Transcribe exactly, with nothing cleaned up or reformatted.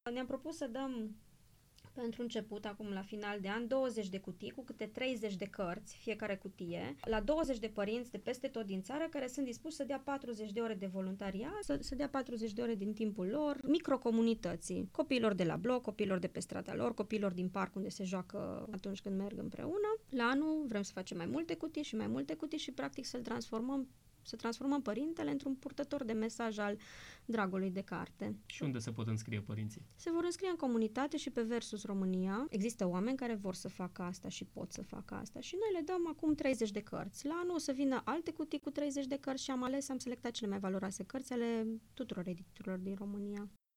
Ne-am propus să dăm pentru început, acum la final de an, douăzeci de cutii cu câte treizeci de cărți, fiecare cutie, la douăzeci de părinți de peste tot din țară care sunt dispuși să dea patruzeci de ore de voluntariat, să, să dea patruzeci de ore din timpul lor, microcomunității, copiilor de la bloc, copiilor de pe strada lor, copiilor din parc unde se joacă atunci când merg împreună. La anul vrem să facem mai multe cutii și mai multe cutii și practic să-l transformăm să transformăm părintele într-un purtător de mesaj al dragului de carte. Și unde se pot înscrie părinții? Se vor înscrie în comunitate și pe Versus România. Există oameni care vor să facă asta și pot să facă asta și noi le dăm acum treizeci de cărți. La anul o să vină alte cutii cu treizeci de cărți și am ales, am selectat cele mai valoroase cărți ale tuturor editurilor din România.